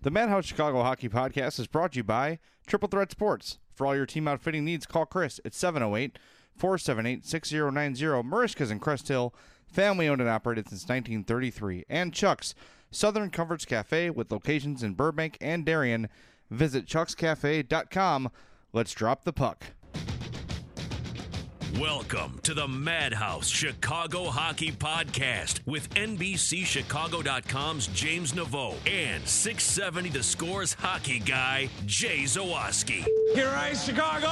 The Madhouse Chicago Hockey Podcast is brought to you by Triple Threat Sports. For all your team outfitting needs, call Chris at 708-478-6090. Marishka's in Crest Hill, family-owned and operated since 1933. And Chuck's, Southern Comforts Cafe with locations in Burbank and Darien. Visit chuckscafe.com. Let's drop the puck. Welcome to the Madhouse Chicago Hockey Podcast with NBCChicago.com's James Naveau and 670 The Score's hockey guy, Jay Zawaski. Here I Chicago!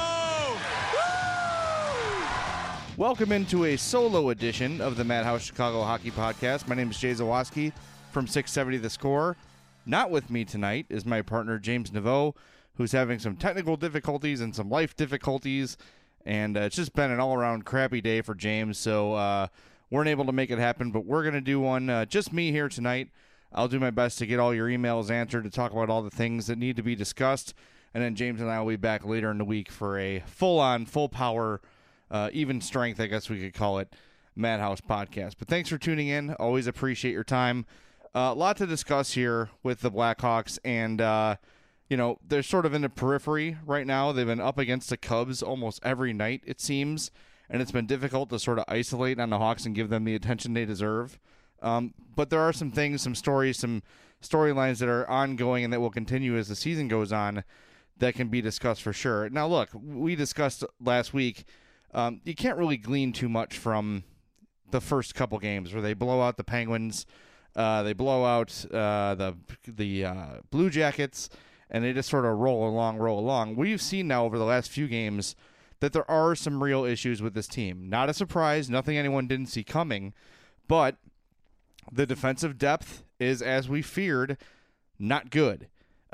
Woo! Welcome into a solo edition of the Madhouse Chicago Hockey Podcast. My name is Jay Zawaski from 670 The Score. Not with me tonight is my partner, James Naveau, who's having some technical difficulties and some life difficulties. And it's just been an all-around crappy day for James, so weren't able to make it happen. But we're going to do one, just me here tonight. I'll do my best to get all your emails answered, to talk about all the things that need to be discussed. And then James and I will be back later in the week for a full-on, full-power, even strength, I guess we could call it, Madhouse podcast. But thanks for tuning in. Always appreciate your time. A lot to discuss here with the Blackhawks, and you know, they're sort of in the periphery right now. They've been up against the Cubs almost every night, it seems, and it's been difficult to sort of isolate on the Hawks and give them the attention they deserve. But there are some things, some stories, some storylines that are ongoing and that will continue as the season goes on that can be discussed for sure. Now, look, we discussed last week, you can't really glean too much from the first couple games where they blow out the Penguins, they blow out the Blue Jackets, and they just sort of roll along. We've seen now over the last few games that there are some real issues with this team. Not a surprise, nothing anyone didn't see coming, but the defensive depth is, as we feared, not good.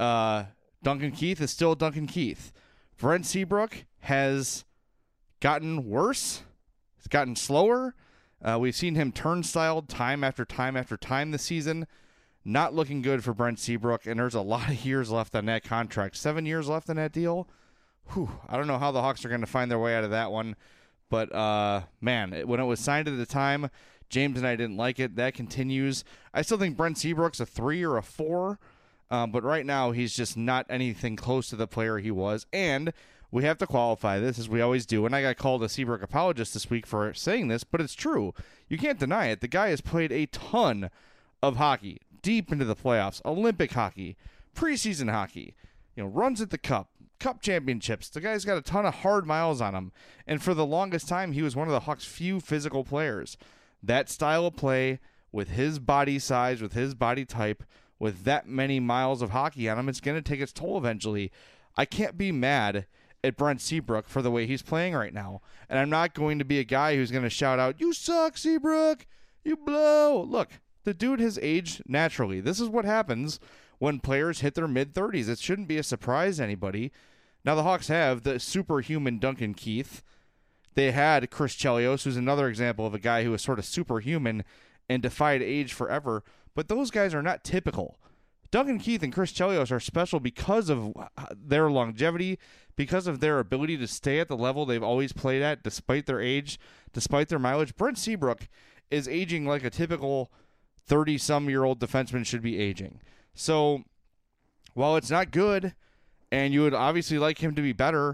Duncan Keith is still Duncan Keith. Brent Seabrook has gotten worse. It's gotten slower. We've seen him turnstile time after time this season. Not looking good for Brent Seabrook, and there's a lot of years left on that contract. 7 years left on that deal. Whew, I don't know how the Hawks are going to find their way out of that one. But, man, when it was signed at the time, James and I didn't like it. That continues. I still think Brent Seabrook's a 3 or a 4, but right now he's just not anything close to the player he was. And we have to qualify this, as we always do. And I got called a Seabrook apologist this week for saying this, but it's true. You can't deny it. The guy has played a ton of hockey. Deep into the playoffs, Olympic hockey, preseason hockey, runs at the Cup championships. The guy's got a ton of hard miles on him. And for the longest time, he was one of the Hawks' few physical players. That style of play, with his body size, with his body type, with that many miles of hockey on him, it's going to take its toll eventually. I can't be mad at Brent Seabrook for the way he's playing right now. And I'm not going to be a guy who's going to shout out, "You suck, Seabrook! You blow!" Look. The dude has aged naturally. This is what happens when players hit their mid-30s. It shouldn't be a surprise to anybody. Now, the Hawks have the superhuman Duncan Keith. They had Chris Chelios, who's another example of a guy who was sort of superhuman and defied age forever. But those guys are not typical. Duncan Keith and Chris Chelios are special because of their longevity, because of their ability to stay at the level they've always played at, despite their age, despite their mileage. Brent Seabrook is aging like a typical 30-some-year-old defenseman should be aging. So, while it's not good, and you would obviously like him to be better,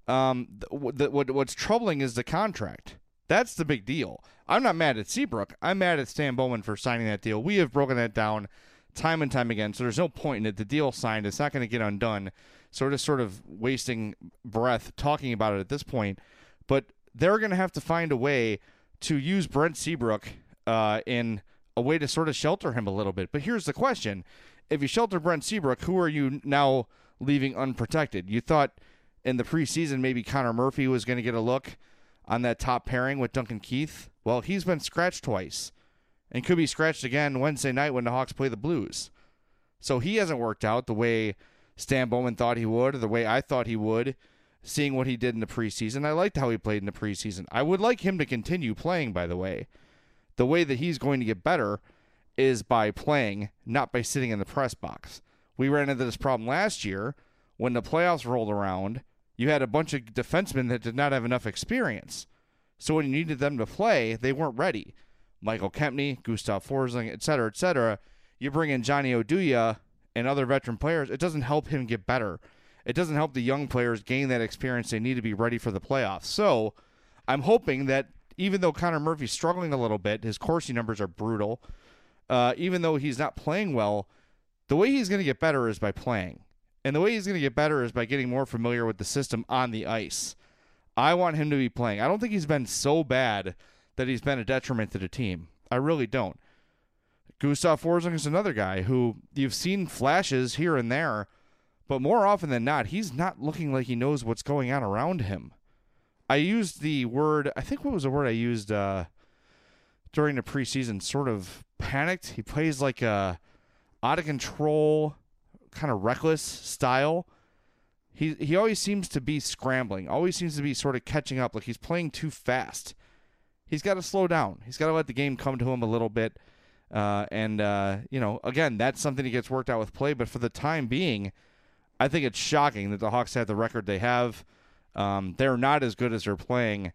what's troubling is the contract. That's the big deal. I'm not mad at Seabrook. I'm mad at Stan Bowman for signing that deal. We have broken that down time and time again, so there's no point in it. The deal signed. It's not going to get undone. So we're just sort of wasting breath talking about it at this point. But they're going to have to find a way to use Brent Seabrook in a way to sort of shelter him a little bit. But here's the question. If you shelter Brent Seabrook, who are you now leaving unprotected? You thought in the preseason maybe Connor Murphy was going to get a look on that top pairing with Duncan Keith. Well, he's been scratched twice and could be scratched again Wednesday night when the Hawks play the Blues. So he hasn't worked out the way Stan Bowman thought he would, or the way I thought he would, seeing what he did in the preseason. I liked how he played in the preseason. I would like him to continue playing, by the way. The way that he's going to get better is by playing, not by sitting in the press box. We ran into this problem last year when the playoffs rolled around. You had a bunch of defensemen that did not have enough experience. So when you needed them to play, they weren't ready. Michael Kempny, Gustav Forsling, et cetera, et cetera. You bring in Johnny Oduya, and other veteran players, it doesn't help him get better. It doesn't help the young players gain that experience they need to be ready for the playoffs. So I'm hoping that even though Connor Murphy's struggling a little bit, his Corsi numbers are brutal, even though he's not playing well, the way he's going to get better is by playing. And the way he's going to get better is by getting more familiar with the system on the ice. I want him to be playing. I don't think he's been so bad that he's been a detriment to the team. I really don't. Gustav Forsling is another guy who you've seen flashes here and there, but more often than not, he's not looking like he knows what's going on around him. I used the word, I think what was the word I used during the preseason, sort of panicked. He plays like a out of control, kind of reckless style. He always seems to be scrambling, always seems to be sort of catching up, like he's playing too fast. He's got to slow down. He's got to let the game come to him a little bit. Again, that's something that gets worked out with play. But for the time being, I think it's shocking that the Hawks have the record they have. They're not as good as they're playing.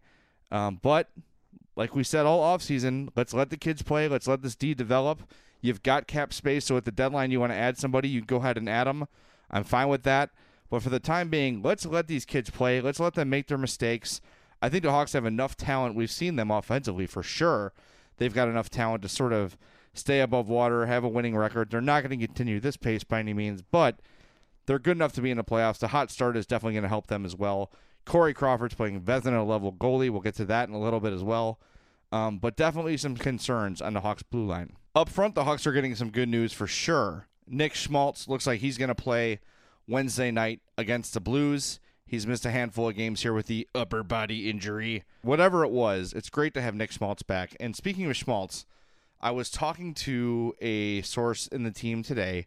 But like we said all offseason, let's let the kids play. Let's let this D develop. You've got cap space, so at the deadline you want to add somebody, you go ahead and add them. I'm fine with that. But for the time being, let's let these kids play. Let's let them make their mistakes. I think the Hawks have enough talent. We've seen them offensively for sure. They've got enough talent to sort of stay above water, have a winning record. They're not going to continue this pace by any means, but they're good enough to be in the playoffs. The hot start is definitely going to help them as well. Corey Crawford's playing Vezina-level goalie. We'll get to that in a little bit as well. But definitely some concerns on the Hawks' blue line. Up front, the Hawks are getting some good news for sure. Nick Schmaltz looks like he's going to play Wednesday night against the Blues. He's missed a handful of games here with the upper body injury. Whatever it was, it's great to have Nick Schmaltz back. And speaking of Schmaltz, I was talking to a source in the team today,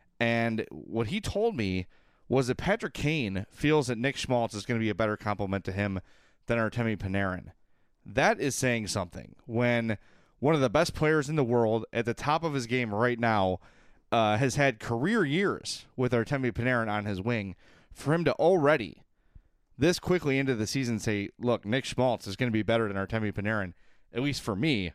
and what he told me was that Patrick Kane feels that Nick Schmaltz is going to be a better complement to him than Artemi Panarin. That is saying something. When one of the best players in the world at the top of his game right now has had career years with Artemi Panarin on his wing, for him to already this quickly into the season say, look, Nick Schmaltz is going to be better than Artemi Panarin, at least for me,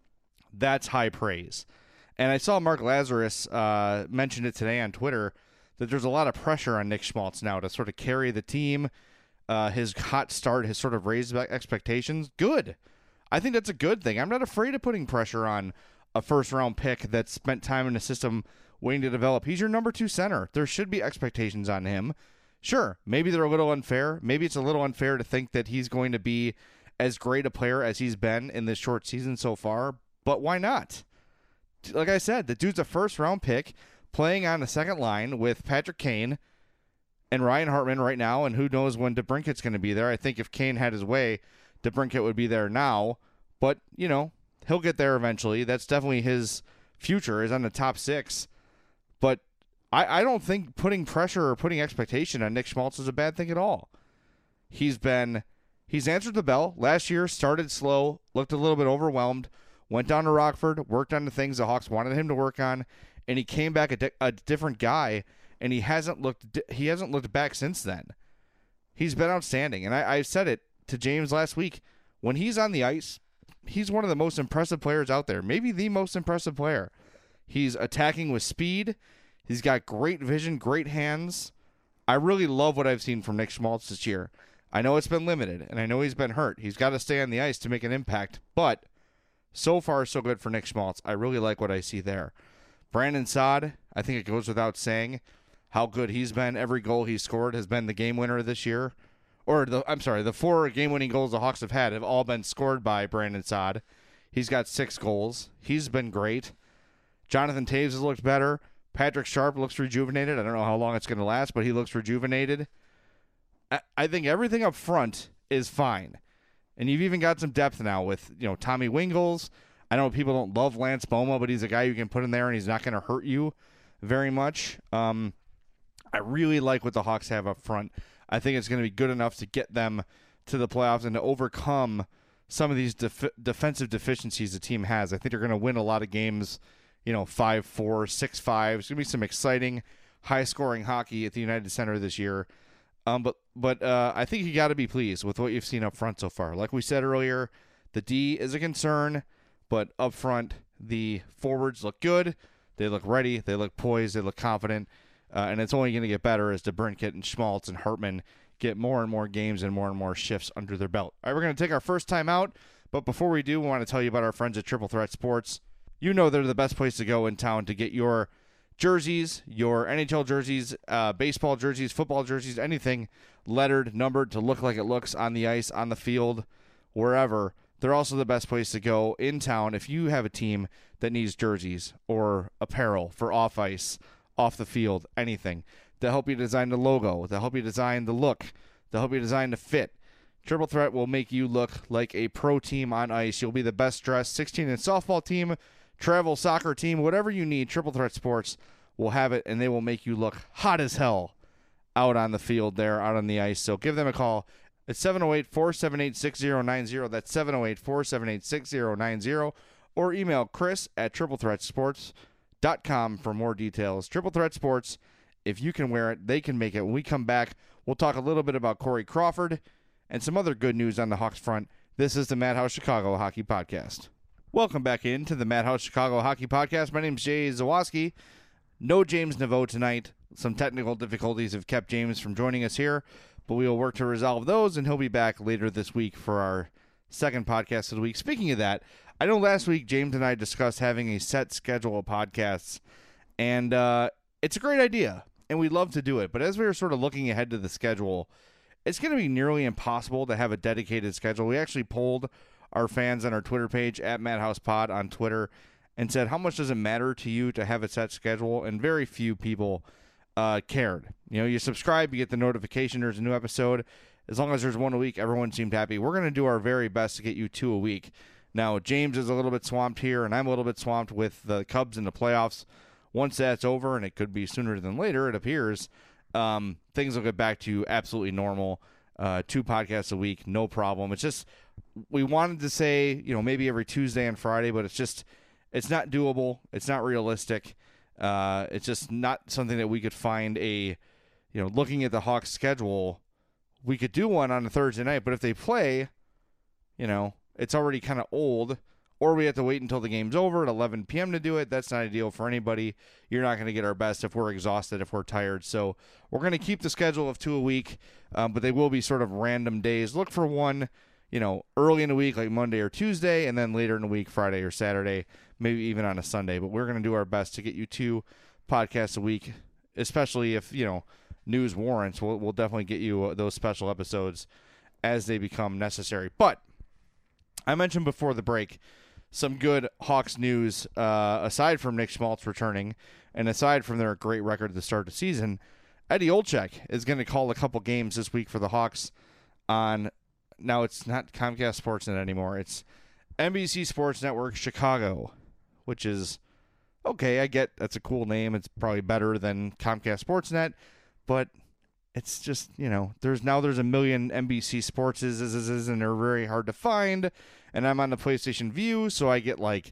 that's high praise. And I saw Mark Lazarus mention it today on Twitter that there's a lot of pressure on Nick Schmaltz now to sort of carry the team. His hot start has sort of raised expectations. Good. I think that's a good thing. I'm not afraid of putting pressure on a first-round pick that spent time in the system waiting to develop. He's your number 2 center. There should be expectations on him. Sure, maybe they're a little unfair. Maybe it's a little unfair to think that he's going to be as great a player as he's been in this short season so far, but why not? Like I said, the dude's a first-round pick playing on the second line with Patrick Kane and Ryan Hartman right now, and who knows when DeBrincat's going to be there. I think if Kane had his way, DeBrincat would be there now, but, he'll get there eventually. That's definitely his future, is on the top 6, but I don't think putting pressure or putting expectation on Nick Schmaltz is a bad thing at all. He's answered the bell. Last year, started slow, looked a little bit overwhelmed, went down to Rockford, worked on the things the Hawks wanted him to work on, and he came back a different guy, and he hasn't looked back since then. He's been outstanding, and I said it to James last week. When he's on the ice, he's one of the most impressive players out there, maybe the most impressive player. He's attacking with speed. He's got great vision, great hands. I really love what I've seen from Nick Schmaltz this year. I know it's been limited, and I know he's been hurt. He's got to stay on the ice to make an impact, but so far, so good for Nick Schmaltz. I really like what I see there. Brandon Saad, I think it goes without saying how good he's been. Every goal he's scored has been the game winner this year. The 4 game-winning goals the Hawks have had have all been scored by Brandon Saad. He's got 6 goals. He's been great. Jonathan Toews has looked better. Patrick Sharp looks rejuvenated. I don't know how long it's going to last, but he looks rejuvenated. I think everything up front is fine. And you've even got some depth now with, Tommy Wingels. I know people don't love Lance Boma, but he's a guy you can put in there and he's not going to hurt you very much. I really like what the Hawks have up front. I think it's going to be good enough to get them to the playoffs and to overcome some of these defensive deficiencies the team has. I think they're going to win a lot of games, 5-4, 6-5. It's going to be some exciting, high-scoring hockey at the United Center this year. But I think you got to be pleased with what you've seen up front so far. Like we said earlier, the D is a concern, but up front, the forwards look good. They look ready. They look poised. They look confident. And it's only going to get better as DeBrincat and Schmaltz and Hartman get more and more games and more shifts under their belt. All right, we're going to take our first time out. But before we do, we want to tell you about our friends at Triple Threat Sports. You know they're the best place to go in town to get your jerseys, your NHL jerseys, baseball jerseys, football jerseys, anything lettered, numbered to look like it looks on the ice, on the field, wherever. They're also the best place to go in town if you have a team that needs jerseys or apparel for off ice, off the field, anything. They'll help you design the logo. They'll help you design the look. They'll help you design the fit. Triple Threat will make you look like a pro team on ice. You'll be the best dressed 16-inch softball team, travel soccer team, whatever you need. Triple Threat Sports will have it, and they will make you look hot as hell out on the field there, out on the ice. So give them a call. It's 708-478-6090. That's 708-478-6090. Or email chris@triplethreatsports.com for more details. Triple Threat Sports, if you can wear it, they can make it. When we come back, we'll talk a little bit about Corey Crawford and some other good news on the Hawks front. This is the Madhouse Chicago Hockey Podcast. Welcome back into the Madhouse Chicago Hockey Podcast. My name is Jay Zawoski. No James Naveau tonight. Some technical difficulties have kept James from joining us here, but we will work to resolve those, and he'll be back later this week for our second podcast of the week. Speaking of that, I know last week James and I discussed having a set schedule of podcasts, and it's a great idea, and we'd love to do it. But as we were sort of looking ahead to the schedule, it's going to be nearly impossible to have a dedicated schedule. We actually polled our fans on our Twitter page, @MadhousePod on Twitter, and said, how much does it matter to you to have a set schedule? And very few people cared. You know, you subscribe, you get the notification there's a new episode. As long as there's one a week, everyone seemed happy. We're going to do our very best to get you 2 a week. Now, James is a little bit swamped here, and I'm a little bit swamped with the Cubs in the playoffs. Once that's over, and it could be sooner than later, it appears, things will get back to absolutely normal. 2 podcasts a week, no problem. It's just, we wanted to say, you know, maybe every Tuesday and Friday, but it's not doable. It's not realistic. It's just not something that we could find looking at the Hawks schedule, we could do one on a Thursday night, but if they play, it's already kind of old, or we have to wait until the game's over at 11 p.m. to do it. That's not ideal for anybody. You're not going to get our best if we're exhausted, if we're tired. So we're going to keep the schedule of 2 a week, but they will be sort of random days. Look for one, early in the week, like Monday or Tuesday, and then later in the week, Friday or Saturday, maybe even on a Sunday. But we're going to do our best to get you 2 podcasts a week, especially if, news warrants. We'll definitely get you those special episodes as they become necessary. But I mentioned before the break some good Hawks news, aside from Nick Schmaltz returning, and aside from their great record at the start of the season. Eddie Olczyk is going to call a couple games this week for the Hawks on, now it's not Comcast Sportsnet anymore, it's NBC Sports Network Chicago, which is, okay, I get that's a cool name. It's probably better than Comcast Sportsnet, but it's just, there's a million NBC Sportses, and they're very hard to find. And I'm on the PlayStation View, so I get like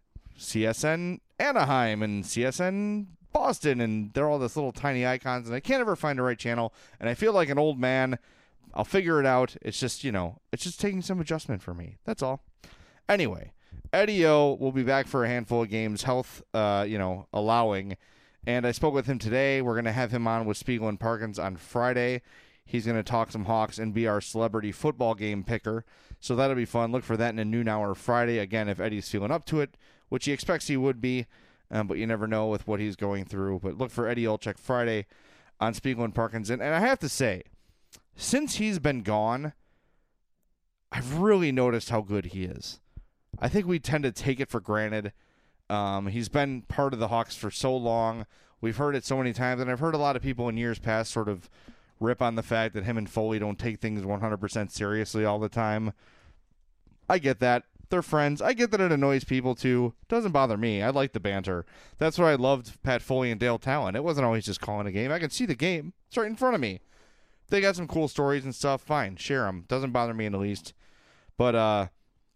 CSN Anaheim and CSN Boston, and they're all this little tiny icons, and I can't ever find the right channel. And I feel like an old man. I'll figure it out. It's just, it's just taking some adjustment for me. That's all. Anyway, Eddie O will be back for a handful of games, health, allowing. And I spoke with him today. We're going to have him on with Spiegel and Parkins on Friday. He's going to talk some Hawks and be our celebrity football game picker. So that'll be fun. Look for that in a noon hour Friday. Again, if Eddie's feeling up to it, which he expects he would be, but you never know with what he's going through. But look for Eddie Olczyk Friday on Spiegel and Parkins. And I have to say, since he's been gone, I've really noticed how good he is. I think we tend to take it for granted. He's been part of the Hawks for so long. We've heard it so many times, and I've heard a lot of people in years past sort of rip on the fact that him and Foley don't take things 100% seriously all the time. I get that. They're friends. I get that it annoys people, too. Doesn't bother me. I like the banter. That's why I loved Pat Foley and Dale Talon. It wasn't always just calling a game. I can see the game. It's right in front of me. They got some cool stories and stuff. Fine. Share them. Doesn't bother me in the least. But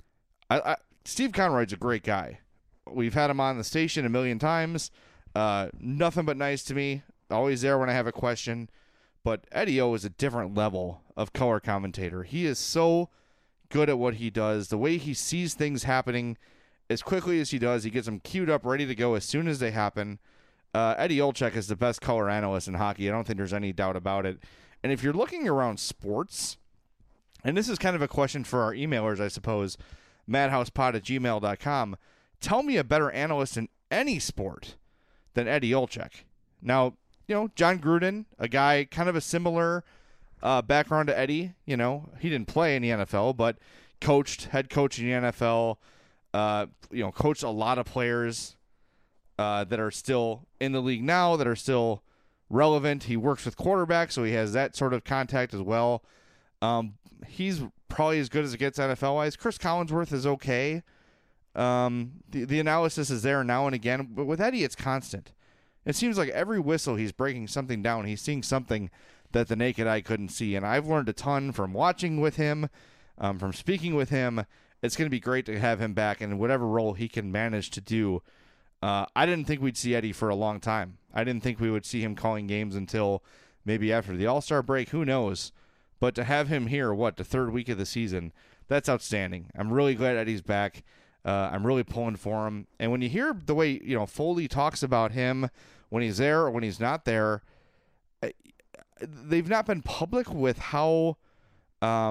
Steve Conroy's a great guy. We've had him on the station a million times. Nothing but nice to me. Always there when I have a question. But Eddie O is a different level of color commentator. He is so good at what he does. The way he sees things happening as quickly as he does. He gets them queued up, ready to go as soon as they happen. Eddie Olczyk is the best color analyst in hockey. I don't think there's any doubt about it. And if you're looking around sports, and this is kind of a question for our emailers, I suppose, madhousepod@gmail.com, tell me a better analyst in any sport than Eddie Olczyk. Now, John Gruden, a guy kind of a similar background to Eddie. He didn't play in the NFL, but head coach in the NFL, coached a lot of players that are still in the league now, that are still relevant. He works with quarterbacks, so he has that sort of contact as well. He's probably as good as it gets NFL-wise. Chris Collinsworth is okay. The analysis is there now and again, but with Eddie, it's constant. It seems like every whistle he's breaking something down. He's seeing something that the naked eye couldn't see, and I've learned a ton from watching with him, from speaking with him. It's going to be great to have him back in whatever role he can manage to do. I didn't think we'd see Eddie for a long time. I didn't think we would see him calling games until maybe after the All-Star break. Who knows? But to have him here, the third week of the season, that's outstanding. I'm really glad Eddie's back. I'm really pulling for him. And when you hear the way, Foley talks about him when he's there or when he's not there, they've not been public with how, I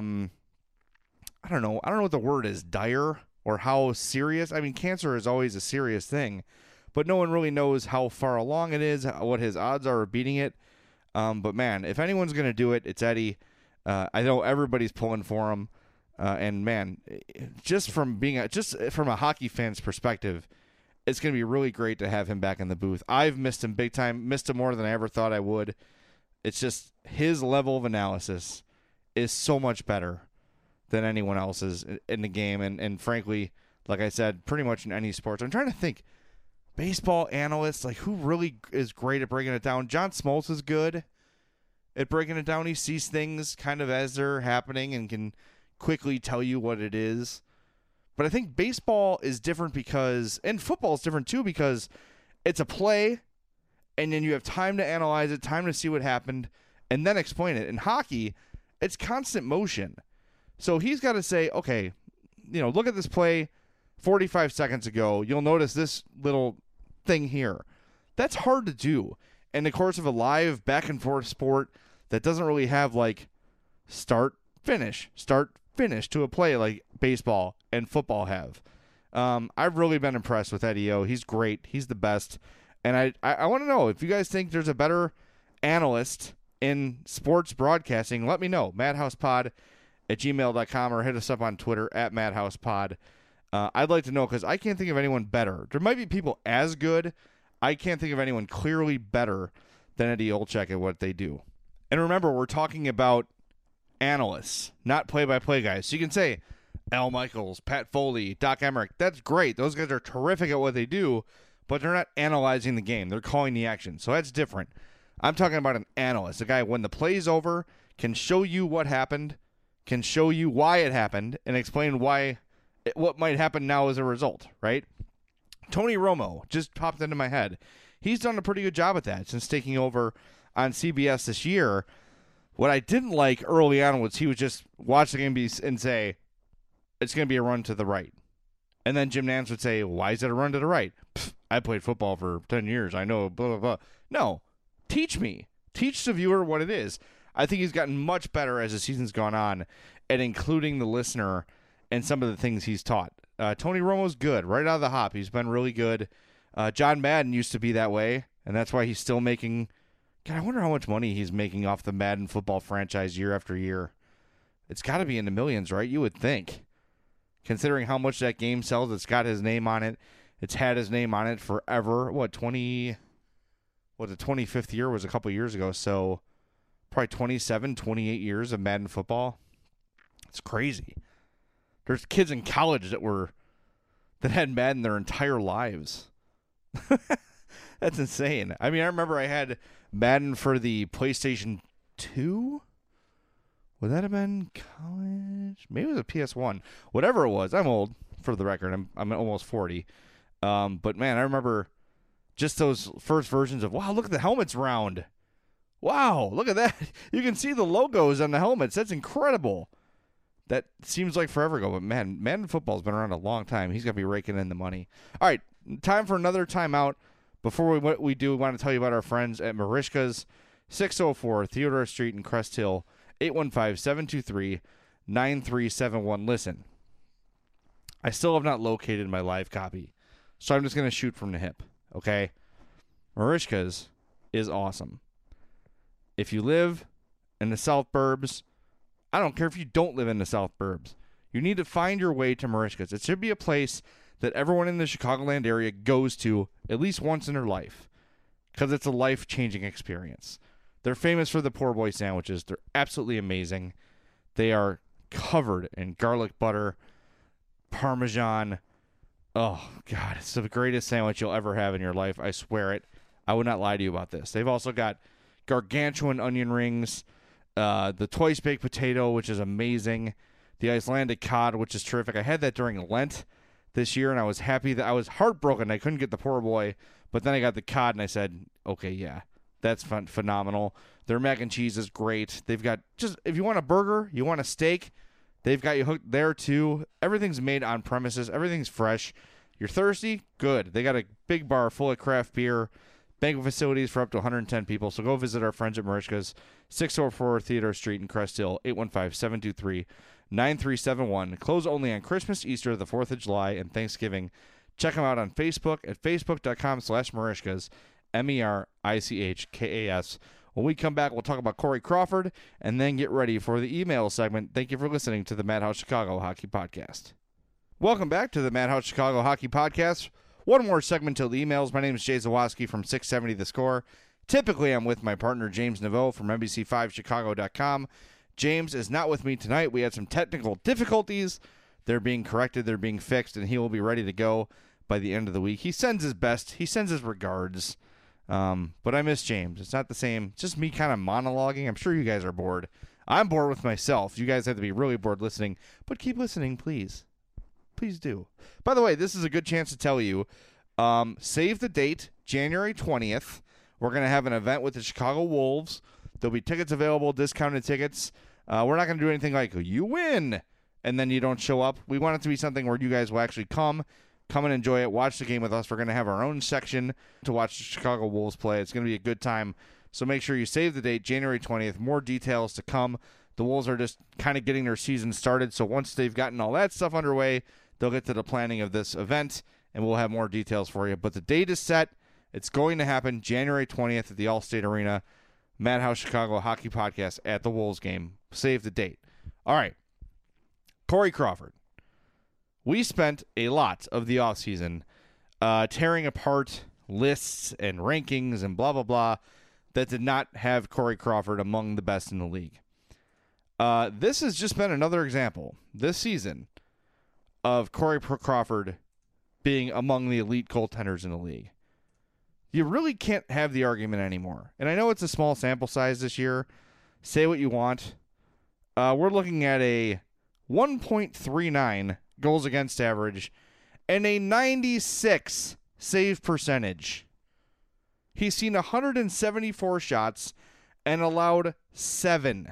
don't know what the word is, dire or how serious. I mean, cancer is always a serious thing, but no one really knows how far along it is, what his odds are of beating it. But man, if anyone's going to do it, it's Eddie. I know everybody's pulling for him. And man, just from a hockey fan's perspective, it's going to be really great to have him back in the booth. I've missed him big time, missed him more than I ever thought I would. It's just his level of analysis is so much better than anyone else's in the game. And frankly, like I said, pretty much in any sports. I'm trying to think, baseball analysts, like who really is great at breaking it down? John Smoltz is good at breaking it down. He sees things kind of as they're happening and can quickly tell you what it is. But I think baseball is different and football is different too, because it's a play and then you have time to analyze it, time to see what happened, and then explain it. In hockey, it's constant motion. So he's got to say, okay, look at this play 45 seconds ago. You'll notice this little thing here. That's hard to do in the course of a live back and forth sport that doesn't really have like start, finish to a play like baseball and football have. I've really been impressed with Eddie O. He's great. He's the best. And I want to know if you guys think there's a better analyst in sports broadcasting. Let me know. madhousepod@gmail.com or hit us up on Twitter @madhousepod. I'd like to know because I can't think of anyone better. There might be people as good. I can't think of anyone clearly better than Eddie Olczyk at what they do. And remember, we're talking about analysts, not play-by-play guys. So you can say Al Michaels, Pat Foley, Doc Emmerich. That's great. Those guys are terrific at what they do, but they're not analyzing the game. They're calling the action. So that's different. I'm talking about an analyst, a guy when the play's over can show you what happened, can show you why it happened, and explain what might happen now as a result, right? Tony Romo just popped into my head. He's done a pretty good job at that since taking over on CBS this year. What I didn't like early on was he would just watch the game and say, it's going to be a run to the right. And then Jim Nantz would say, why is it a run to the right? I played football for 10 years. I know, blah, blah, blah. No, teach me. Teach the viewer what it is. I think he's gotten much better as the season's gone on at including the listener and some of the things he's taught. Tony Romo's good. Right out of the hop, he's been really good. John Madden used to be that way, and that's why he's still making... God, I wonder how much money he's making off the Madden football franchise year after year. It's got to be in the millions, right? You would think. Considering how much that game sells, it's got his name on it. It's had his name on it forever. The 25th year was a couple years ago, so probably 27, 28 years of Madden football. It's crazy. There's kids in college that had Madden their entire lives. That's insane. I mean, I remember I had Madden for the PlayStation 2. Would that have been college? Maybe it was a PS1. Whatever it was. I'm old, for the record. I'm almost 40. But, man, I remember just those first versions of, wow, look at the helmet's round. Wow, look at that. You can see the logos on the helmets. That's incredible. That seems like forever ago, but man, Madden football's been around a long time. He's going to be raking in the money. All right, time for another timeout. Before we want to tell you about our friends at Merichka's, 604 Theodore Street in Crest Hill, 815-723-9371. Listen, I still have not located my live copy, so I'm just going to shoot from the hip, okay? Merichka's is awesome. If you live in the South Burbs, I don't care if you don't live in the South Burbs, you need to find your way to Merichka's. It should be a place that everyone in the Chicagoland area goes to at least once in their life because it's a life-changing experience. They're famous for the poor boy sandwiches. They're absolutely amazing. They are covered in garlic butter, Parmesan. Oh, God, it's the greatest sandwich you'll ever have in your life. I swear it. I would not lie to you about this. They've also got gargantuan onion rings, the twice baked potato, which is amazing, the Icelandic cod, which is terrific. I had that during Lent this year, and I was happy that I was heartbroken I couldn't get the poor boy, but then I got the cod, and I said, okay, yeah, that's phenomenal. Their mac and cheese is great. They've got if you want a burger, you want a steak, they've got you hooked there too. Everything's made on premises. Everything's fresh. You're thirsty? Good. They got a big bar full of craft beer, banquet facilities for up to 110 people. So go visit our friends at Merichka's, 604 Theodore Street in Crest Hill, 815-723-9371. Close only on Christmas, Easter, the 4th of July, and Thanksgiving. Check them out on Facebook at facebook.com/Merichkas, Merichkas. When we come back, we'll talk about Corey Crawford and then get ready for the email segment. Thank you for listening to the Madhouse Chicago Hockey Podcast. Welcome back to the Madhouse Chicago Hockey Podcast. One more segment till the emails. My name is Jay Zawaski from 670 The Score. Typically, I'm with my partner, James Naveau from NBC5Chicago.com. James is not with me tonight. We had some technical difficulties. They're being corrected. They're being fixed, and he will be ready to go by the end of the week. He sends his best. He sends his regards. But I miss James. It's not the same. It's just me kind of monologuing. I'm sure you guys are bored. I'm bored with myself. You guys have to be really bored listening. But keep listening, please. Please do. By the way, this is a good chance to tell you, save the date, January 20th. We're going to have an event with the Chicago Wolves. There'll be tickets available, discounted tickets. We're not going to do anything like, you win, and then you don't show up. We want it to be something where you guys will actually come and enjoy it, watch the game with us. We're going to have our own section to watch the Chicago Wolves play. It's going to be a good time. So make sure you save the date, January 20th. More details to come. The Wolves are just kind of getting their season started. So once they've gotten all that stuff underway, they'll get to the planning of this event, and we'll have more details for you. But the date is set. It's going to happen January 20th at the Allstate Arena. Madhouse Chicago Hockey Podcast at the Wolves game. Save the date. All right. Corey Crawford. We spent a lot of the offseason tearing apart lists and rankings and blah, blah, blah that did not have Corey Crawford among the best in the league. This has just been another example this season of Corey Crawford being among the elite goaltenders in the league. You really can't have the argument anymore. And I know it's a small sample size this year. Say what you want. We're looking at a 1.39 goals against average and a 96 save percentage. He's seen 174 shots and allowed 7.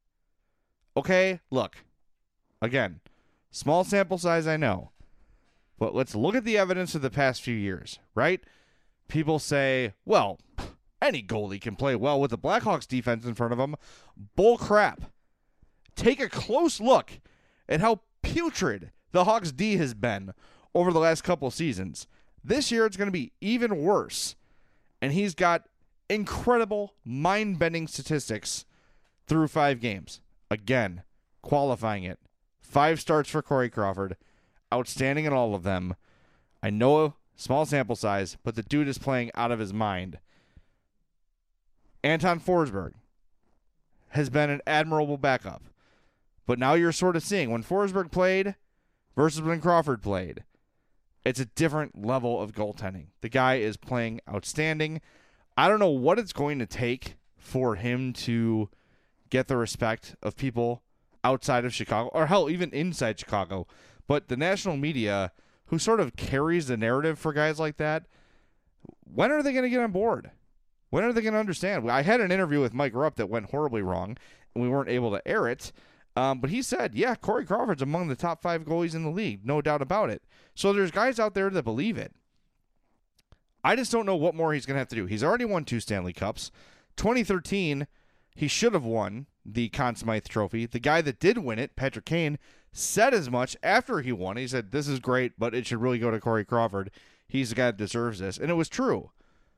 Okay, look. Again, small sample size, I know. But let's look at the evidence of the past few years, right? People say, well, any goalie can play well with the Blackhawks defense in front of him. Bull crap. Take a close look at how putrid the Hawks D has been over the last couple seasons. This year it's going to be even worse. And he's got incredible, mind-bending statistics through 5 games. Again, qualifying it. 5 starts for Corey Crawford. Outstanding in all of them. I know, small sample size, but the dude is playing out of his mind. Anton Forsberg has been an admirable backup. But now you're sort of seeing when Forsberg played versus when Crawford played, it's a different level of goaltending. The guy is playing outstanding. I don't know what it's going to take for him to get the respect of people outside of Chicago, or hell, even inside Chicago. But the national media, who sort of carries the narrative for guys like that, when are they going to get on board? When are they going to understand? I had an interview with Mike Rupp that went horribly wrong, and we weren't able to air it. But he said, yeah, Corey Crawford's among the top 5 goalies in the league, no doubt about it. So there's guys out there that believe it. I just don't know what more he's going to have to do. He's already won 2 Stanley Cups. 2013, he should have won the Conn Smythe Trophy. The guy that did win it, Patrick Kane, said as much after he won. He said, this is great, but it should really go to Corey Crawford. He's the guy that deserves this. And it was true.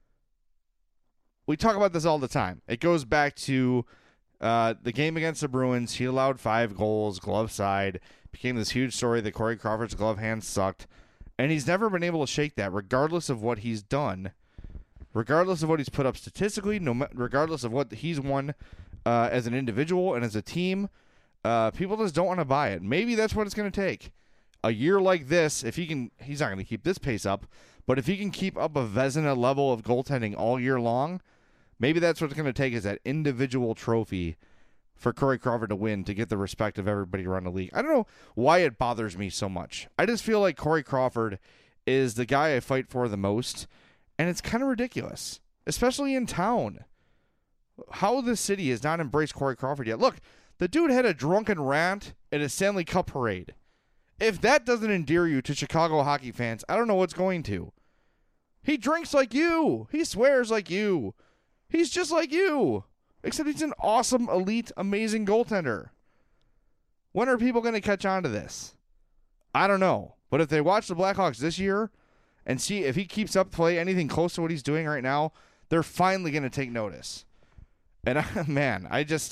We talk about this all the time. It goes back to the game against the Bruins. He allowed 5 goals, glove side. Became this huge story that Corey Crawford's glove hand sucked. And he's never been able to shake that, regardless of what he's done. Regardless of what he's put up statistically, regardless of what he's won as an individual and as a team, people just don't want to buy it. Maybe that's what it's going to take. A year like this, if he can, he's not going to keep this pace up, but if he can keep up a Vezina level of goaltending all year long, maybe that's what it's going to take, is that individual trophy for Corey Crawford to win, to get the respect of everybody around the league. I don't know why it bothers me so much. I just feel like Corey Crawford is the guy I fight for the most, and it's kind of ridiculous, especially in town. How the city has not embraced Corey Crawford yet. Look, the dude had a drunken rant at a Stanley Cup parade. If that doesn't endear you to Chicago hockey fans, I don't know what's going to. He drinks like you. He swears like you. He's just like you. Except he's an awesome, elite, amazing goaltender. When are people going to catch on to this? I don't know. But if they watch the Blackhawks this year and see if he keeps up play anything close to what he's doing right now, they're finally going to take notice. And, man,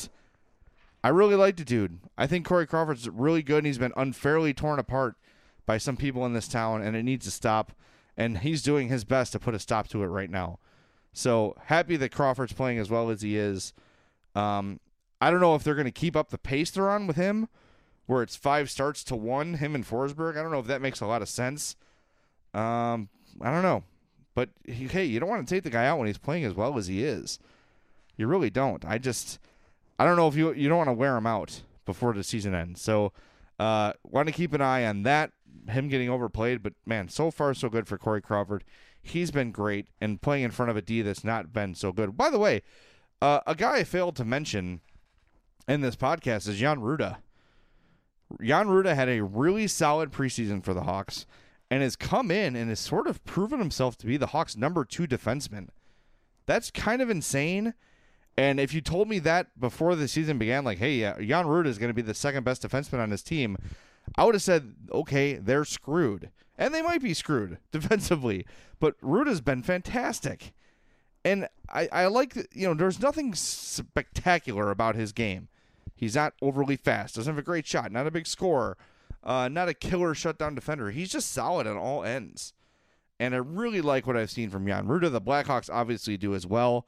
I really like the dude. I think Corey Crawford's really good, and he's been unfairly torn apart by some people in this town, and it needs to stop. And he's doing his best to put a stop to it right now. So happy that Crawford's playing as well as he is. I don't know if they're going to keep up the pace they're on with him, where it's 5 starts to 1, him and Forsberg. I don't know if that makes a lot of sense. I don't know. But, hey, you don't want to take the guy out when he's playing as well as he is. You really don't. I don't know if you don't want to wear him out before the season ends. So want to keep an eye on that, him getting overplayed. But, man, so far so good for Corey Crawford. He's been great, and playing in front of a D that's not been so good. By the way, a guy I failed to mention in this podcast is Jan Rutta. Jan Rutta had a really solid preseason for the Hawks and has come in and has sort of proven himself to be the Hawks' number 2 defenseman. That's kind of insane. And if you told me that before the season began, like, hey, Jan Rutta is going to be the second best defenseman on his team, I would have said, okay, they're screwed. And they might be screwed defensively. But Rutta's been fantastic. And I like, there's nothing spectacular about his game. He's not overly fast, doesn't have a great shot, not a big scorer, not a killer shutdown defender. He's just solid on all ends. And I really like what I've seen from Jan Rutta. The Blackhawks obviously do as well.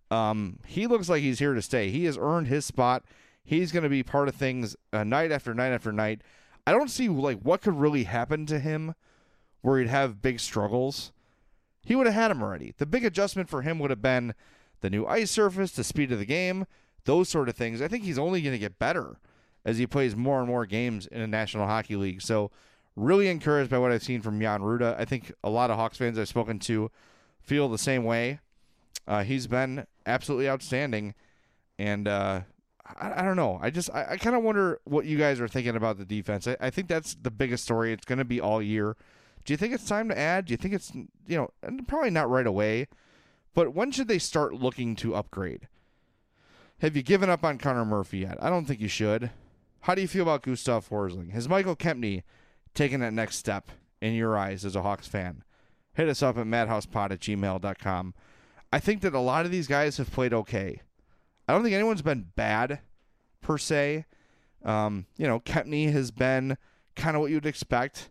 He looks like he's here to stay. He has earned his spot. He's going to be part of things night after night after night. I don't see what could really happen to him where he'd have big struggles. He would have had him already. The big adjustment for him would have been the new ice surface, the speed of the game, those sort of things. I think he's only going to get better as he plays more and more games in the National Hockey League. So really encouraged by what I've seen from Jan Rutta. I think a lot of Hawks fans I've spoken to feel the same way. He's been absolutely outstanding. And I don't know. I kind of wonder what you guys are thinking about the defense. I think that's the biggest story. It's going to be all year. Do you think it's time to add? Do you think it's, probably not right away, but when should they start looking to upgrade? Have you given up on Connor Murphy yet? I don't think you should. How do you feel about Gustav Forsling? Has Michael Kempny taken that next step in your eyes as a Hawks fan? Hit us up at madhousepod@gmail.com. I think that a lot of these guys have played okay. I don't think anyone's been bad, per se. Kempny has been kind of what you'd expect.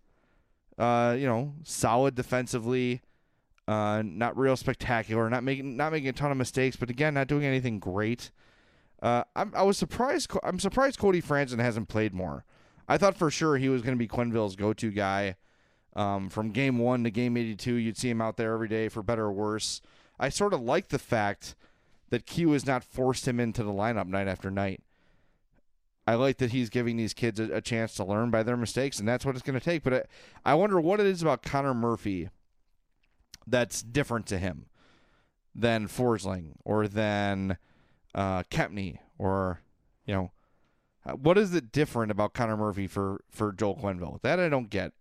Solid defensively, not real spectacular, not making a ton of mistakes, but again, not doing anything great. I'm surprised Cody Franson hasn't played more. I thought for sure he was going to be Quenneville's go-to guy. From game 1 to game 82, you'd see him out there every day for better or worse. I sort of like the fact that Q has not forced him into the lineup night after night. I like that he's giving these kids a chance to learn by their mistakes, and that's what it's going to take. But I wonder what it is about Connor Murphy that's different to him than Forsling or than Kempny or, What is it different about Connor Murphy for Joel Quenneville? That I don't get.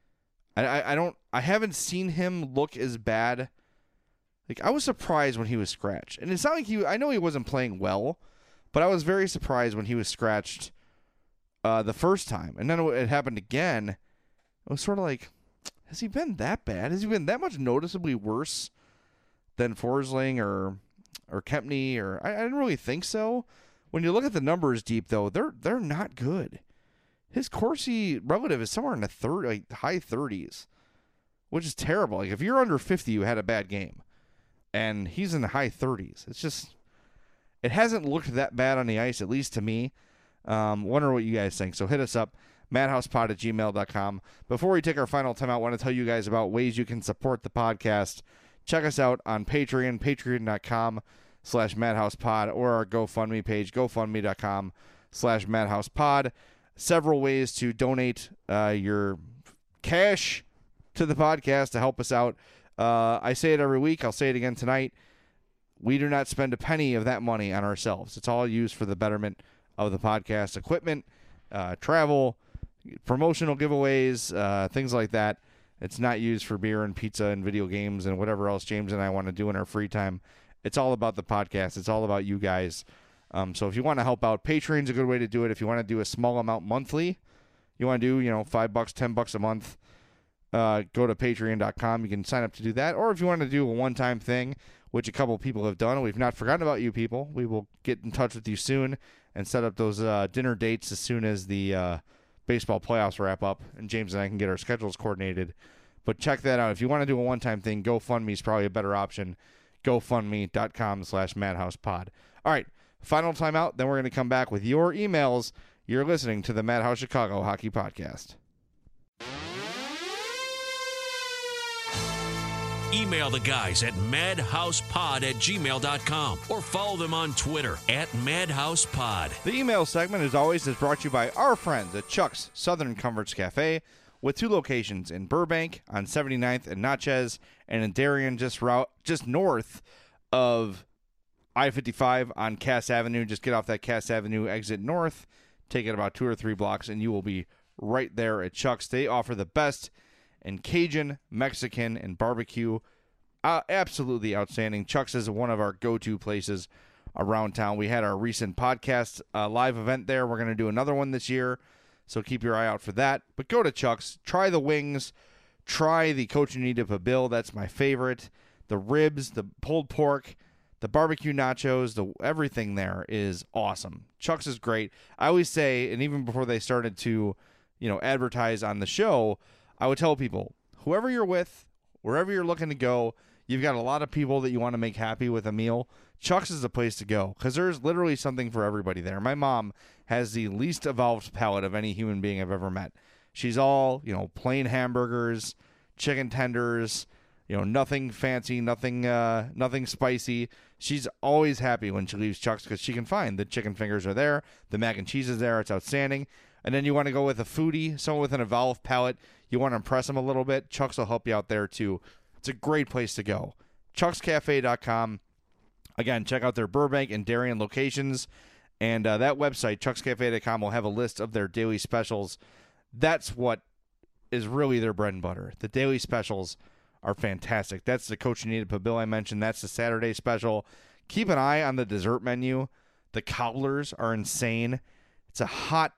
I haven't seen him look as bad. Like, I was surprised when he was scratched. And it's not like I know he wasn't playing well, but I was very surprised when he was scratched the first time. And then it happened again. It was sort of like, has he been that bad? Has he been that much noticeably worse than Forsling or Kempny? I didn't really think so. When you look at the numbers deep, though, they're not good. His Corsi relative is somewhere in the high 30s, which is terrible. Like, if you're under 50, you had a bad game. And he's in the high 30s. It's just, it hasn't looked that bad on the ice, at least to me. Wonder what you guys think. So hit us up, madhousepod@gmail.com. Before we take our final time out, I want to tell you guys about ways you can support the podcast. Check us out on Patreon, patreon.com/madhousepod, or our GoFundMe page, gofundme.com/madhousepod. Several ways to donate your cash to the podcast to help us out. I say it every week. I'll say it again tonight. We do not spend a penny of that money on ourselves. It's all used for the betterment of the podcast, equipment, travel, promotional giveaways, things like that. It's not used for beer and pizza and video games and whatever else James and I want to do in our free time. It's all about the podcast. It's all about you guys. So if you want to help out, Patreon's a good way to do it. If you want to do a small amount monthly, you want to do, $5, $10 a month, go to patreon.com. You can sign up to do that. Or if you want to do a one-time thing, which a couple people have done, we've not forgotten about you people. We will get in touch with you soon and set up those dinner dates as soon as the baseball playoffs wrap up and James and I can get our schedules coordinated. But check that out. If you want to do a one-time thing, GoFundMe is probably a better option. GoFundMe.com/MadhousePod. All right, final time out. Then we're going to come back with your emails. You're listening to the Madhouse Chicago Hockey Podcast. Email the guys at madhousepod@gmail.com or follow them on Twitter @madhousepod. The email segment, as always, is brought to you by our friends at Chuck's Southern Comforts Cafe, with 2 locations in Burbank on 79th and Natchez, and in Darien, just north of I-55 on Cass Avenue. Just get off that Cass Avenue exit north, take it about 2 or 3 blocks, and you will be right there at Chuck's. They offer the best in Cajun, Mexican, and barbecue. Absolutely outstanding. Chuck's is one of our go-to places around town. We had our recent podcast live event there. We're going to do another one this year, so keep your eye out for that. But go to Chuck's. Try the wings. Try the Cochinita Pibil. That's my favorite. The ribs, the pulled pork, the barbecue nachos, everything there is awesome. Chuck's is great. I always say, and even before they started to, advertise on the show, I would tell people, whoever you're with, wherever you're looking to go, you've got a lot of people that you want to make happy with a meal. Chuck's is the place to go because there's literally something for everybody there. My mom has the least evolved palate of any human being I've ever met. She's all, plain hamburgers, chicken tenders, nothing fancy, nothing spicy. She's always happy when she leaves Chuck's because she can find the chicken fingers are there, the mac and cheese is there. It's outstanding. And then you want to go with a foodie, someone with an evolved palate. You want to impress them a little bit. Chuck's will help you out there too. It's a great place to go. ChucksCafe.com. Again, check out their Burbank and Darien locations. And that website, ChucksCafe.com, will have a list of their daily specials. That's what is really their bread and butter. The daily specials are fantastic. That's the Cochinita Pibil I mentioned. That's the Saturday special. Keep an eye on the dessert menu. The cobblers are insane. It's a hot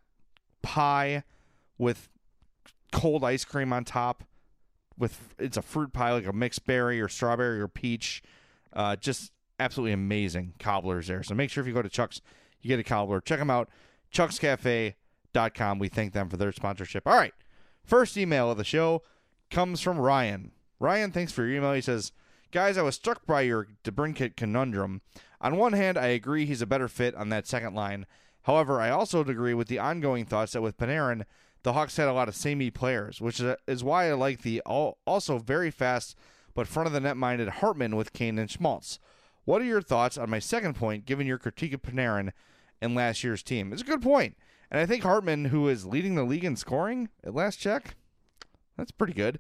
pie with cold ice cream on top. It's a fruit pie, like a mixed berry or strawberry or peach. Just absolutely amazing cobblers there. So make sure if you go to Chuck's, you get a cobbler. Check them out. ChucksCafe.com. We thank them for their sponsorship. All right. First email of the show comes from Ryan. Ryan, thanks for your email. He says, guys, I was struck by your DeBrincat conundrum. On one hand, I agree he's a better fit on that second line. However, I also agree with the ongoing thoughts that with Panarin, the Hawks had a lot of samey players, which is why I like the also very fast but front-of-the-net-minded Hartman with Kane and Schmaltz. What are your thoughts on my second point, given your critique of Panarin and last year's team? It's a good point. And I think Hartman, who is leading the league in scoring at last check, that's pretty good.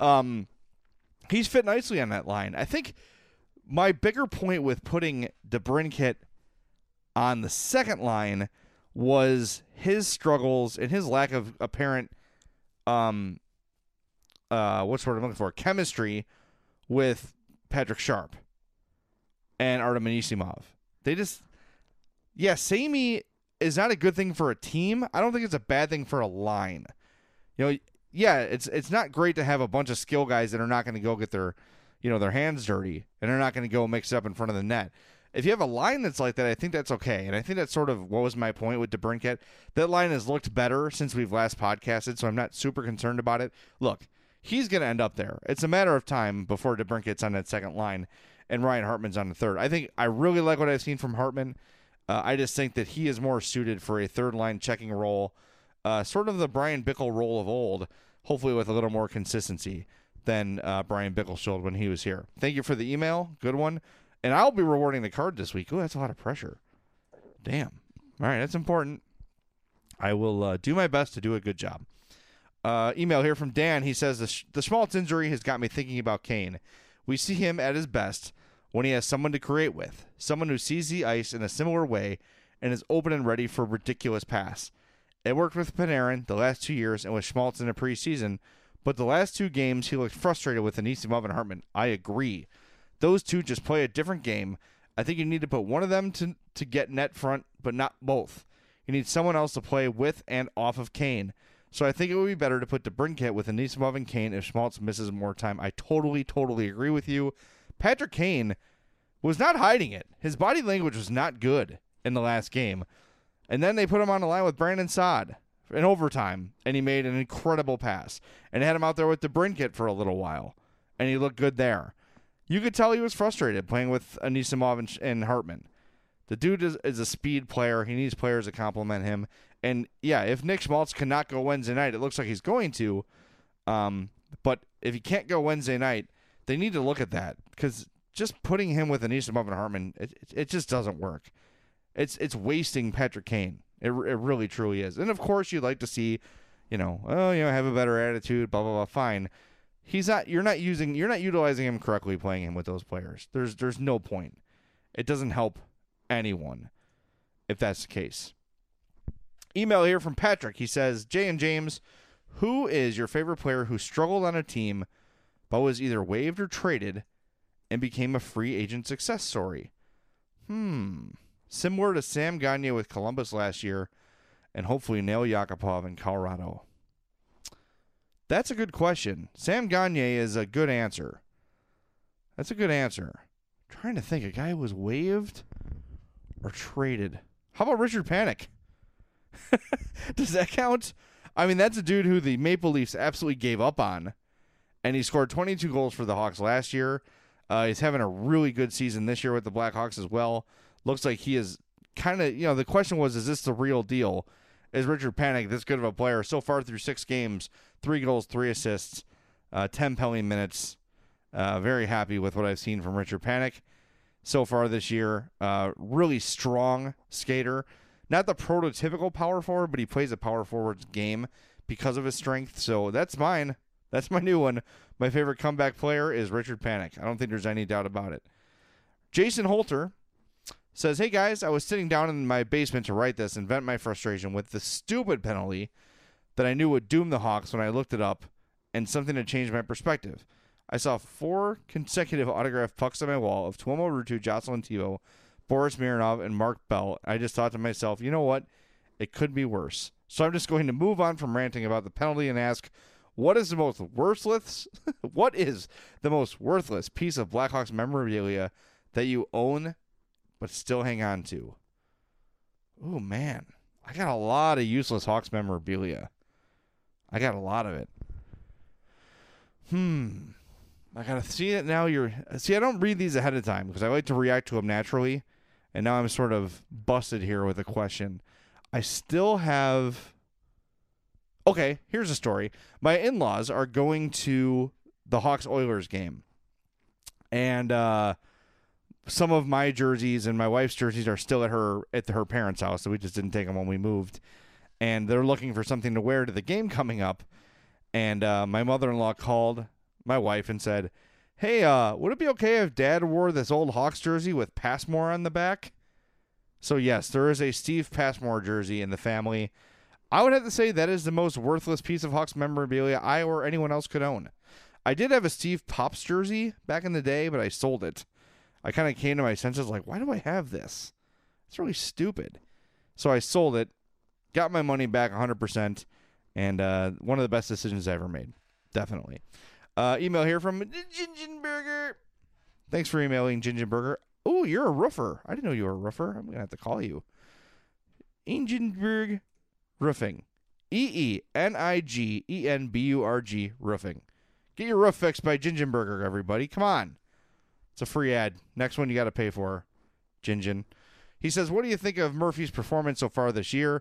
He's fit nicely on that line. I think my bigger point with putting DeBrincat on the second line was his struggles and his lack of apparent what's the word I'm looking for? Chemistry with Patrick Sharp and Artem Anisimov. They just, Sammy is not a good thing for a team. I don't think it's a bad thing for a line. It's not great to have a bunch of skill guys that are not going to go get their hands dirty and they're not going to go mix it up in front of the net. If you have a line that's like that, I think that's okay. And I think that's sort of what was my point with DeBrincat. That line has looked better since we've last podcasted, so I'm not super concerned about it. Look, he's going to end up there. It's a matter of time before DeBrincat's on that second line and Ryan Hartman's on the third. I really like what I've seen from Hartman. I just think that he is more suited for a third-line checking role, sort of the Brian Bickle role of old, hopefully with a little more consistency than Brian Bickle showed when he was here. Thank you for the email. Good one. And I'll be rewarding the card this week. Ooh, that's a lot of pressure. Damn. All right, that's important. I will do my best to do a good job. Email here from Dan. He says, the Schmaltz injury has got me thinking about Kane. We see him at his best when he has someone to create with, someone who sees the ice in a similar way and is open and ready for a ridiculous pass. It worked with Panarin the last 2 years and with Schmaltz in the preseason, but the last 2 games he looked frustrated with Anisimov and Hartman. I agree. Those two just play a different game. I think you need to put one of them to get net front, but not both. You need someone else to play with and off of Kane. So I think it would be better to put DeBrincat with Anisimov and Kane if Schmaltz misses more time. I totally agree with you. Patrick Kane was not hiding it. His body language was not good in the last game. And then they put him on the line with Brandon Saad in overtime, and he made an incredible pass. And had him out there with DeBrincat for a little while, and he looked good there. You could tell he was frustrated playing with Anisimov and Hartman. The dude is a speed player. He needs players to complement him. And, if Nick Schmaltz cannot go Wednesday night, it looks like he's going to. But if he can't go Wednesday night, they need to look at that. Because just putting him with Anisimov and Hartman, it just doesn't work. It's wasting Patrick Kane. It really, truly is. And, of course, you'd like to see, have a better attitude, blah, blah, blah, fine. You're not utilizing him correctly playing him with those players. There's no point. It doesn't help anyone if that's the case. Email here from Patrick. He says, Jay and James, who is your favorite player who struggled on a team but was either waived or traded and became a free agent success story? Similar to Sam Gagner with Columbus last year and hopefully Nail Yakupov in Colorado. That's a good question. Sam Gagner is a good answer. That's a good answer. I'm trying to think. A guy who was waived or traded. How about Richard Panik? Does that count? I mean, that's a dude who the Maple Leafs absolutely gave up on. And he scored 22 goals for the Hawks last year. He's having a really good season this year with the Blackhawks as well. Looks like he is kind of, the question was, is this the real deal? Is Richard Panik this good of a player? So far through 6 games, 3 goals, 3 assists, 10 penalty minutes. Very happy with what I've seen from Richard Panik so far this year. Really strong skater. Not the prototypical power forward, but he plays a power forward's game because of his strength. So that's mine. That's my new one. My favorite comeback player is Richard Panik. I don't think there's any doubt about it. Jason Holter says, hey guys, I was sitting down in my basement to write this and vent my frustration with the stupid penalty that I knew would doom the Hawks when I looked it up and something to change my perspective. I saw 4 consecutive autographed pucks on my wall of Tuomo Ruutu, Jocelyn Thibault, Boris Mironov, and Mark Bell. I just thought to myself, you know what? It could be worse. So I'm just going to move on from ranting about the penalty and ask, what is the most worthless piece of Blackhawks memorabilia that you own but still hang on to? Oh, man. I got a lot of useless Hawks memorabilia. I got a lot of it. I got to see it now. I don't read these ahead of time because I like to react to them naturally. And now I'm sort of busted here with a question. I still have... Okay, here's a story. My in-laws are going to the Hawks-Oilers game. And some of my jerseys and my wife's jerseys are still at her parents' house, so we just didn't take them when we moved. And they're looking for something to wear to the game coming up. And my mother-in-law called my wife and said, hey, would it be okay if Dad wore this old Hawks jersey with Passmore on the back? So, yes, there is a Steve Passmore jersey in the family. I would have to say that is the most worthless piece of Hawks memorabilia I or anyone else could own. I did have a Steve Pops jersey back in the day, but I sold it. I kind of came to my senses like, why do I have this? It's really stupid. So I sold it, got my money back 100%, and one of the best decisions I ever made. Definitely. Email here from Gingenberger. Thanks for emailing, Gingenberger. Oh, you're a roofer. I didn't know you were a roofer. I'm going to have to call you. Ingenberg Roofing. EENIGENBURG Roofing. Get your roof fixed by Gingenberger, everybody. Come on. It's a free ad. Next one you got to pay for. Gingen. He says, what do you think of Murphy's performance so far this year?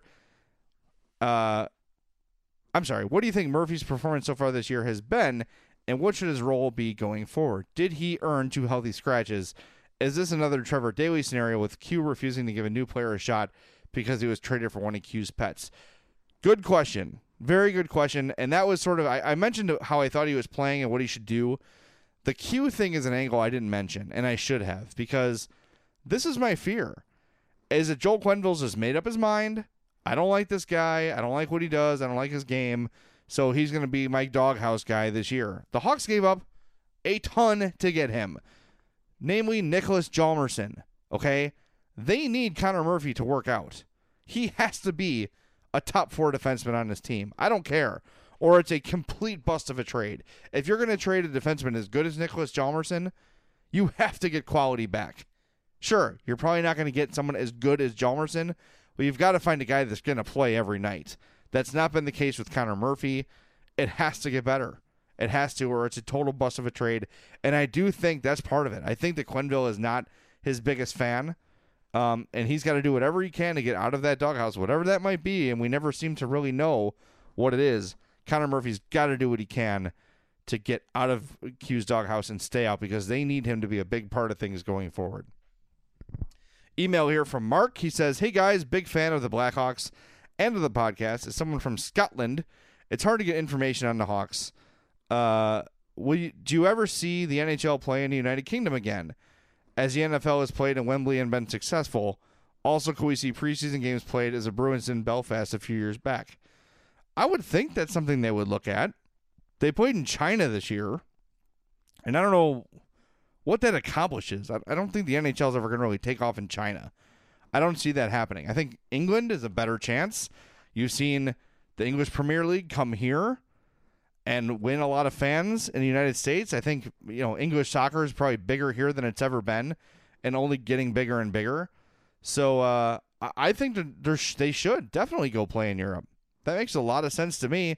What do you think Murphy's performance so far this year has been, and what should his role be going forward? Did he earn 2 healthy scratches? Is this another Trevor Daley scenario with Q refusing to give a new player a shot because he was traded for one of Q's pets? Good question. Very good question. And that was sort of, I mentioned how I thought he was playing and what he should do. The Q thing is an angle I didn't mention, and I should have, because this is my fear. Is that Joel Quenneville's just made up his mind? I don't like this guy. I don't like what he does. I don't like his game. So he's going to be my doghouse guy this year. The Hawks gave up a ton to get him. Namely, Nicholas Hjalmarsson. Okay? They need Connor Murphy to work out. He has to be a top 4 defenseman on his team. I don't care. Or it's a complete bust of a trade. If you're going to trade a defenseman as good as Nicholas Hjalmarsson, you have to get quality back. Sure, you're probably not going to get someone as good as Hjalmarsson, but you've got to find a guy that's going to play every night. That's not been the case with Connor Murphy. It has to get better. It has to, or it's a total bust of a trade. And I do think that's part of it. I think that Quenneville is not his biggest fan, and he's got to do whatever he can to get out of that doghouse, whatever that might be, and we never seem to really know what it is. Connor Murphy's got to do what he can to get out of Q's doghouse and stay out, because they need him to be a big part of things going forward. Email here from Mark. He says, hey guys, big fan of the Blackhawks and of the podcast. As someone from Scotland, it's hard to get information on the Hawks. Do you ever see the NHL play in the United Kingdom again? As the NFL has played in Wembley and been successful. Also, could we see preseason games played as a Bruins in Belfast a few years back? I would think that's something they would look at. They played in China this year, and I don't know what that accomplishes. I don't think the NHL is ever going to really take off in China. I don't see that happening. I think England is a better chance. You've seen the English Premier League come here and win a lot of fans in the United States. I think, English soccer is probably bigger here than it's ever been, and only getting bigger and bigger. So I think that they should definitely go play in Europe. That makes a lot of sense to me.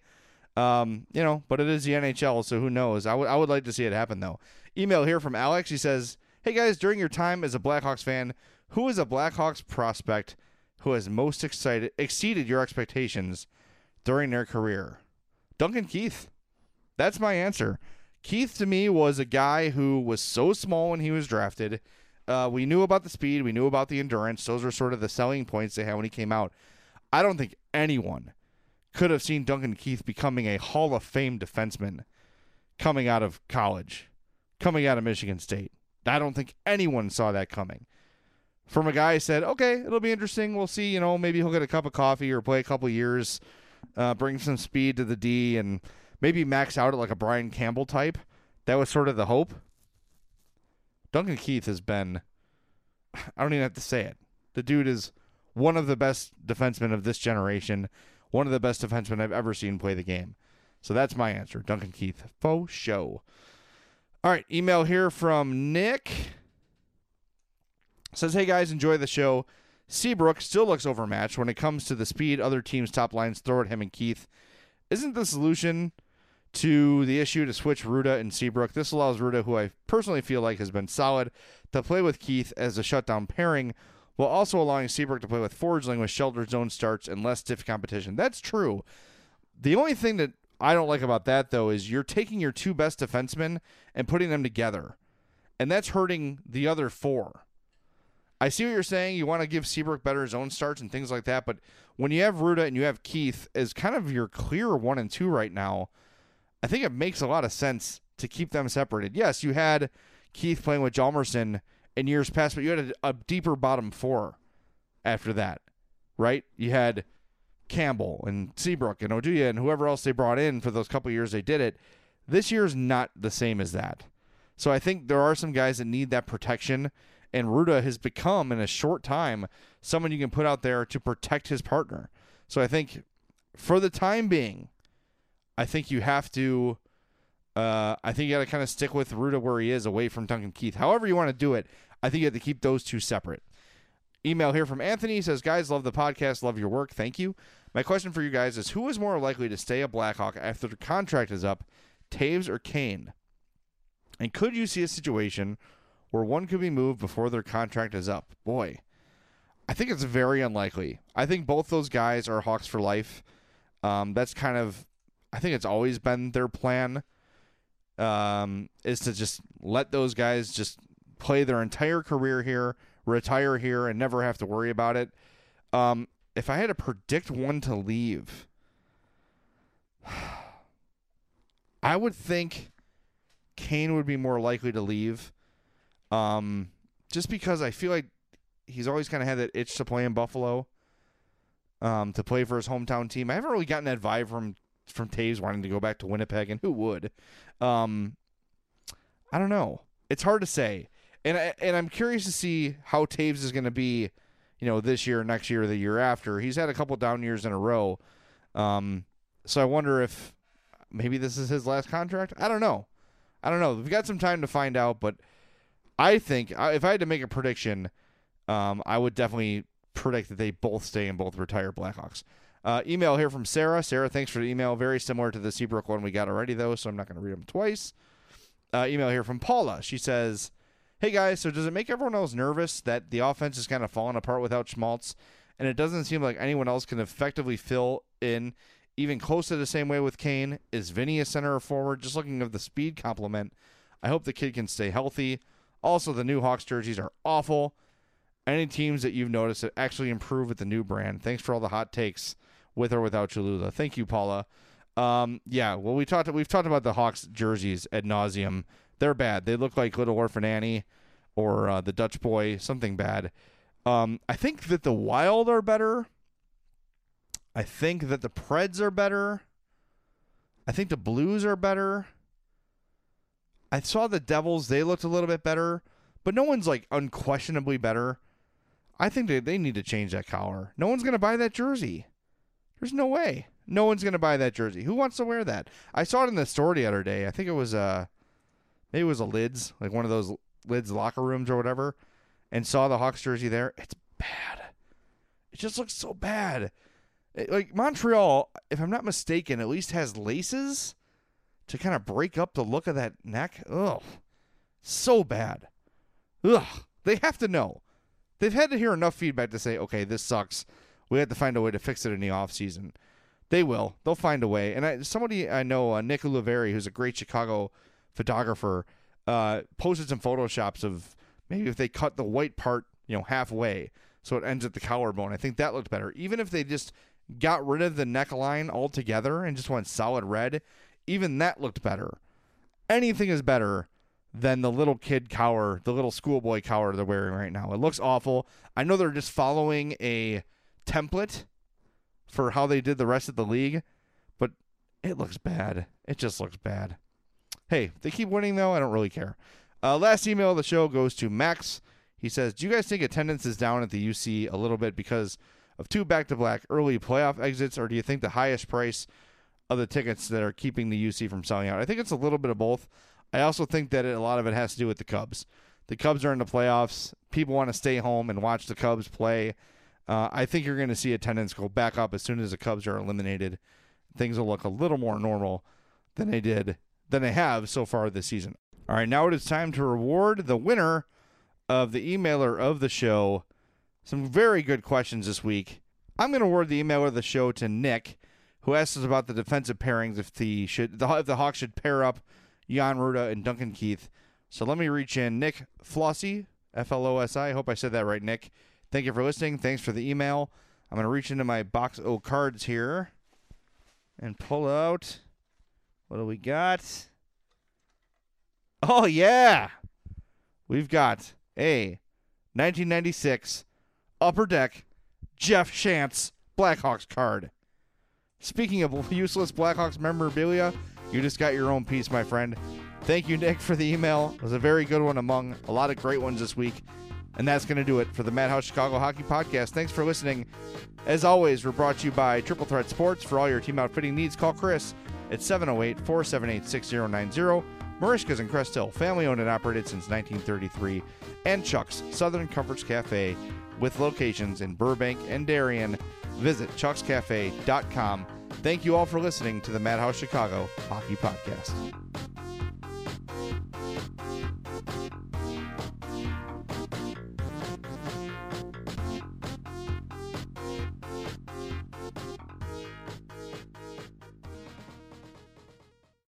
But it is the NHL, so who knows? I would like to see it happen, though. Email here from Alex. He says, hey, guys, during your time as a Blackhawks fan, who is a Blackhawks prospect who has most exceeded your expectations during their career? Duncan Keith. That's my answer. Keith, to me, was a guy who was so small when he was drafted. We knew about the speed. We knew about the endurance. Those were sort of the selling points they had when he came out. I don't think anyone could have seen Duncan Keith becoming a Hall of Fame defenseman coming out of college, coming out of Michigan State. I don't think anyone saw that coming. From a guy who said, okay, it'll be interesting. We'll see, maybe he'll get a cup of coffee or play a couple of years, bring some speed to the D, and maybe max out at like a Brian Campbell type. That was sort of the hope. Duncan Keith has been, I don't even have to say it. The dude is one of the best defensemen of this generation, one of the best defensemen I've ever seen play the game. So that's my answer. Duncan Keith. Faux show. All right. Email here from Nick. Says, hey, guys, enjoy the show. Seabrook still looks overmatched when it comes to the speed other teams' top lines throw at him and Keith. Isn't the solution to the issue to switch Ruda and Seabrook? This allows Ruda, who I personally feel like has been solid, to play with Keith as a shutdown pairing, while also allowing Seabrook to play with Forsling with sheltered zone starts and less stiff competition. That's true. The only thing that I don't like about that, though, is you're taking your 2 best defensemen and putting them together, and that's hurting the other 4. I see what you're saying. You want to give Seabrook better zone starts and things like that, but when you have Ruda and you have Keith as kind of your clear 1 and 2 right now, I think it makes a lot of sense to keep them separated. Yes, you had Keith playing with Hjalmarsson in years past, but you had a deeper bottom 4 after that, right? You had Campbell and Seabrook and Oduya and whoever else they brought in for those couple years they did it. This year's not the same as that. So I think there are some guys that need that protection, and Ruda has become, in a short time, someone you can put out there to protect his partner. So I think for the time being, I think you have to I think you got to kind of stick with Ruda where he is, away from Duncan Keith. However you want to do it, I think you have to keep those two separate. Email here from Anthony says, guys, love the podcast, love your work. Thank you. My question for you guys is, who is more likely to stay a Blackhawk after their contract is up, Taves or Kane? And could you see a situation where one could be moved before their contract is up? Boy, I think it's very unlikely. I think both those guys are Hawks for life. That's kind of, I think it's always been their plan, is to just let those guys just play their entire career here, retire here, and never have to worry about it. If I had to predict one to leave, I would think Kane would be more likely to leave, just because I feel like he's always kind of had that itch to play in Buffalo, to play for his hometown team. I haven't really gotten that vibe from Taves wanting to go back to Winnipeg, and who would? I don't know. It's hard to say, and I'm curious to see how Taves is going to be, this year, next year, the year after. He's had a couple down years in a row, so I wonder if maybe this is his last contract. I don't know. We've got some time to find out, but I think if I had to make a prediction, I would definitely predict that they both stay and both retire Blackhawks. Email here from Sarah. Sarah, thanks for the email. Very similar to the Seabrook one we got already, though, so I'm not going to read them twice. Email here from Paula. She says, hey, guys, so does it make everyone else nervous that the offense is kind of falling apart without Schmaltz, and it doesn't seem like anyone else can effectively fill in even close to the same way with Kane? Is Vinny a center or forward? Just looking at the speed complement, I hope the kid can stay healthy. Also, the new Hawks jerseys are awful. Any teams that you've noticed that actually improve with the new brand? Thanks for all the hot takes, with or without Cholula. Thank you, Paula. We've talked about the Hawks jerseys ad nauseum. They're bad. They look like Little Orphan Annie or the Dutch Boy, something bad. I think that the Wild are better. I think that the Preds are better. I think the Blues are better. I saw the Devils. They looked a little bit better, but no one's like unquestionably better. I think they need to change that collar. No one's going to buy that jersey. There's no way. No one's going to buy that jersey. Who wants to wear that? I saw it in the store the other day. I think it was maybe it was a Lids, like one of those Lids locker rooms or whatever, and saw the Hawks jersey there. It's bad. It just looks so bad. Like Montreal, if I'm not mistaken, at least has laces to kind of break up the look of that neck. Ugh. So bad. Ugh. They have to know. They've had to hear enough feedback to say, okay, this sucks. We have to find a way to fix it in the offseason. They will. They'll find a way. And somebody I know, Nick Oliveri, who's a great Chicago photographer, posted some Photoshops of maybe if they cut the white part, halfway so it ends at the collarbone. I think that looked better. Even if they just got rid of the neckline altogether and just went solid red, even that looked better. Anything is better than the little kid collar, the little schoolboy collar they're wearing right now. It looks awful. I know they're just following a template for how they did the rest of the league, but it looks bad. It just looks bad. Hey, if they keep winning, though, I don't really care. Last email of the show goes to Max. He says, do you guys think attendance is down at the UC a little bit because of 2 back-to-back early playoff exits, or do you think the highest price of the tickets that are keeping the UC from selling out? I think it's a little bit of both. I also think that a lot of it has to do with the Cubs. The Cubs are in the playoffs. People want to stay home and watch the Cubs play. I think you're going to see attendance go back up as soon as the Cubs are eliminated. Things will look a little more normal than they have so far this season. All right, now it is time to reward the winner of the emailer of the show. Some very good questions this week. I'm going to award the emailer of the show to Nick, who asked us about the defensive pairings, if the Hawks should pair up Jan Ruda and Duncan Keith. So let me reach in. Nick Flossy, F-L-O-S-I. I hope I said that right, Nick. Thank you for listening. Thanks for the email. I'm going to reach into my box of cards here and pull out. What do we got? Oh, yeah. We've got a 1996 Upper Deck Jeff Shantz Blackhawks card. Speaking of useless Blackhawks memorabilia, you just got your own piece, my friend. Thank you, Nick, for the email. It was a very good one among a lot of great ones this week. And that's going to do it for the Madhouse Chicago Hockey Podcast. Thanks for listening. As always, we're brought to you by Triple Threat Sports. For all your team outfitting needs, call Chris at 708-478-6090. Marishka's in Crest Hill, family owned and operated since 1933. And Chuck's Southern Comforts Cafe with locations in Burbank and Darien. Visit chuckscafe.com. Thank you all for listening to the Madhouse Chicago Hockey Podcast.